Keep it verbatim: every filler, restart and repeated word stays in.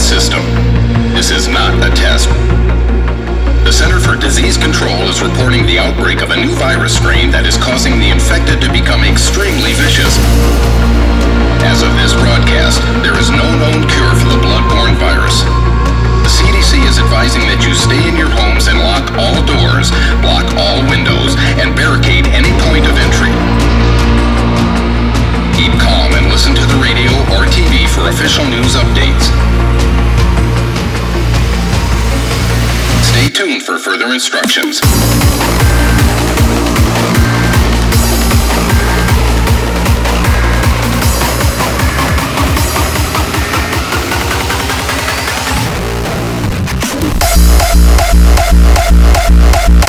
system. This is not a test. The Center for Disease Control is reporting the outbreak of a new virus strain that is causing the infected to become extremely vicious. As of this broadcast, there is no known cure for the blood-borne virus. The C D C is advising that you stay in your homes and lock all doors, block all windows, and barricade any point of entry. Keep calm and listen to the radio or T V for official news updates. Stay tuned for further instructions.